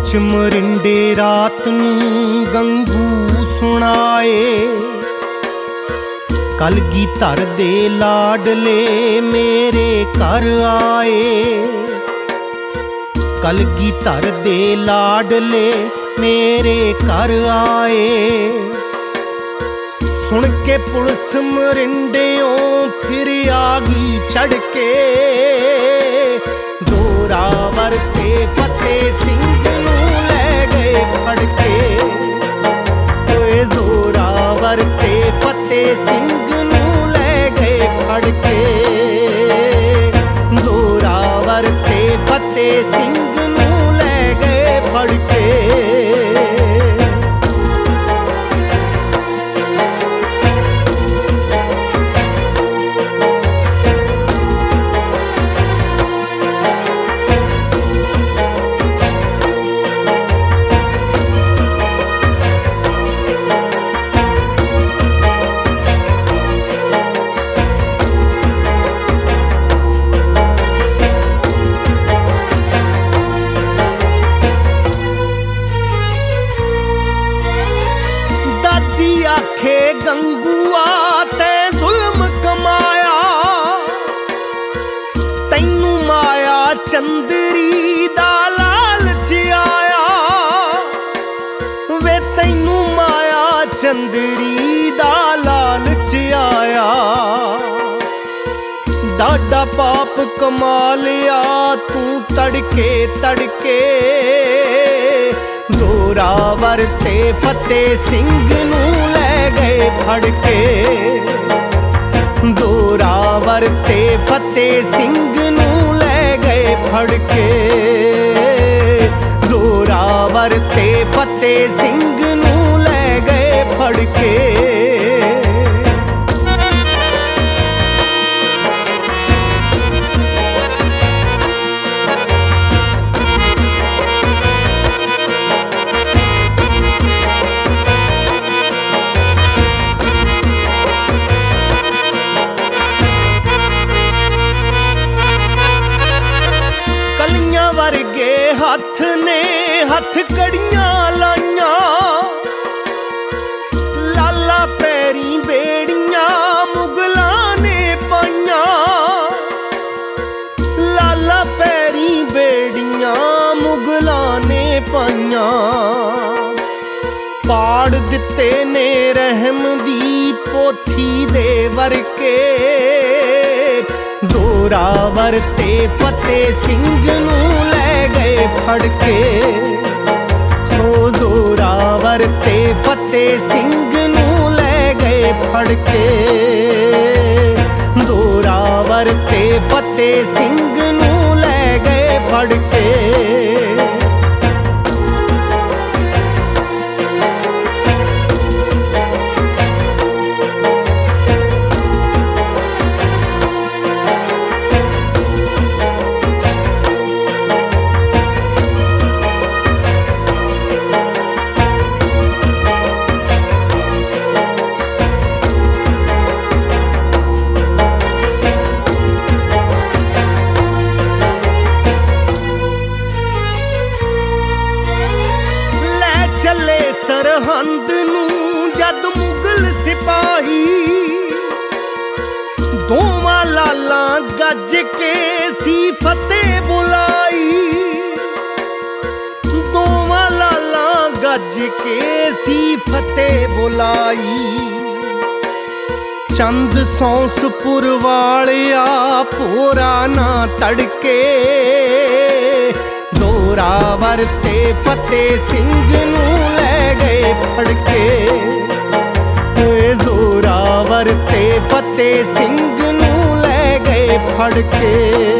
ਪੁੱਛ ਮਰਿੰਡੇ ਰਾਤ ਨੂੰ ਗੰਗੂ ਸੁਣਾਏ। ਕਲਗੀਧਰ ਦੇ ਲਾਡਲੇ ਮੇਰੇ ਘਰ ਆਏ। ਕਲਗੀਧਰ ਦੇ ਲਾਡਲੇ ਮੇਰੇ ਘਰ ਆਏ। ਸੁਣ ਕੇ ਪੁਲਿਸ ਮਰਿੰਡਿਓਂ ਫਿਰ ਆ ਗਈ ਚੜ ਕੇ। ਜ਼ੋਰਾਵਰ ਤੇ ਫਤਿਹ ਸਿੰਘ ਨੂੰ ਲੈ ਗਏ ਫੜ ਕੇ। ਓਏ ਜ਼ੋਰਾਵਰ ਤੇ ਫਤਿਹ ਸਿੰਘ ਨੂੰ ਲੈ ਗਏ ਫੜ ਕੇ। ਜ਼ੋਰਾਵਰ ਤੇ ਫਤਿਹ ਸਿੰਘ ਨੂੰ ਲੈ ਗਏ ਫੜ ਕੇ। ਆਖੇ ਗੰਗੂਆ ਤੈਂ ਜ਼ੁਲਮ ਕਮਾਇਆ। ਤੈਨੂੰ ਮਾਇਆ ਚੰਦਰੀ ਦਾ ਲਾਲਚ ਆਇਆ। ਵੇ ਤੈਨੂੰ ਮਾਇਆ ਚੰਦਰੀ ਦਾ ਲਾਲਚ ਆਇਆ। ਡਾਢਾ ਪਾਪ ਕਮਾ ਲਿਆ ਤੂੰ ਤੜਕੇ ਤੜਕੇ। ਜ਼ੋਰਾਵਰ ਤੇ ਫਤਿਹ ਸਿੰਘ ਨੂੰ ਲੈ ਗਏ ਫੜ ਕੇ। ਜ਼ੋਰਾਵਰ ਤੇ ਫਤਿਹ ਸਿੰਘ ਨੂੰ ਲੈ ਗਏ ਫੜ ਕੇ। ਜ਼ੋਰਾਵਰ ਤੇ ਫਤਿਹ ਸਿੰਘ ਨੂੰ ਲੈ ਗਏ ਫੜ ਕੇ। ਵਰਗੇ ਹੱਥ ਨੇ ਹੱਥ ਕੜੀਆਂ ਲਾਈਆਂ। ਲਾਲਾ ਪੈਰੀ ਬੇੜੀਆਂ ਮੁਗਲਾਂ ਨੇ ਪਾਈਆਂ। ਲਾਲਾ ਪੈਰੀ ਬੇੜੀਆਂ ਮੁਗਲਾਂ ਨੇ ਪਾਈਆਂ। ਪਾੜ ਦਿੱਤੇ ਨੇ ਰਹਿਮ ਦੀ ਪੋਥੀ ਦੇ ਵਰਕੇ। ਜ਼ੋਰਾਵਰ ਤੇ ਫਤਿਹ ਸਿੰਘ ਨੂੰ ਲੈ ਗਏ ਫੜ ਕੇ। ਹੋ ਜ਼ੋਰਾਵਰ ਤੇ ਫਤਿਹ ਸਿੰਘ ਨੂੰ ਲੈ ਗਏ ਫੜ ਕੇ। ਜ਼ੋਰਾਵਰ ਤੇ ਫਤਿਹ ਸਿੰਘ ਨੂੰ ਲੈ ਗਏ ਫੜ ਕੇ। ਚੱਲੇ ਸਰਹੰਦ ਨੂੰ ਜਦ ਮੁਗਲ ਸਿਪਾਹੀ। ਦੋਵਾਂ ਲਾਲਾਂ ਗੱਜ ਕੇ ਸੀ ਫਤਿਹ ਬੁਲਾਈ। ਦੋਵਾਂ ਲਾਲਾਂ ਗੱਜ ਕੇ ਸੀ ਫਤਿਹ ਬੁਲਾਈ। ਚੰਦ ਸੌਂਸਪੁਰ ਵਾਲਿਆ ਭੋਰਾ ਨਾ ਤੜਕੇ। ਜ਼ੋਰਾਵਰ ਤੇ ਫਤਿਹ ਸਿੰਘ ਨੂੰ ਲੈ ਗਏ ਫੜ ਕੇ। ਓਏ ਜ਼ੋਰਾਵਰ ਤੇ ਫਤਿਹ ਸਿੰਘ ਨੂੰ ਲੈ ਗਏ ਫੜ ਕੇ।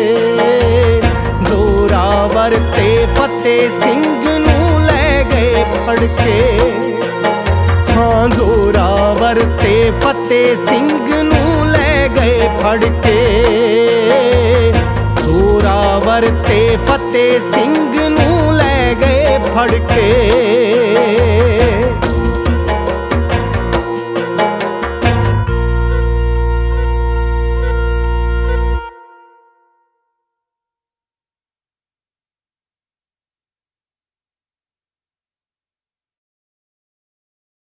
ਜ਼ੋਰਾਵਰ ਤੇ ਫਤਿਹ ਸਿੰਘ ਨੂੰ ਲੈ ਗਏ ਫੜ ਕੇ। ਹਾਂ ਜ਼ੋਰਾਵਰ ਤੇ ਫਤਿਹ ਸਿੰਘ ਨੂੰ ਲੈ ਗਏ ਫੜ ਕੇ। ਜ਼ੋਰਾਵਰ ਤੇ ਫਤਿਹ ਸਿੰਘ ਨੂੰ ਲੈ ਗਏ ਫੜ ਕੇ।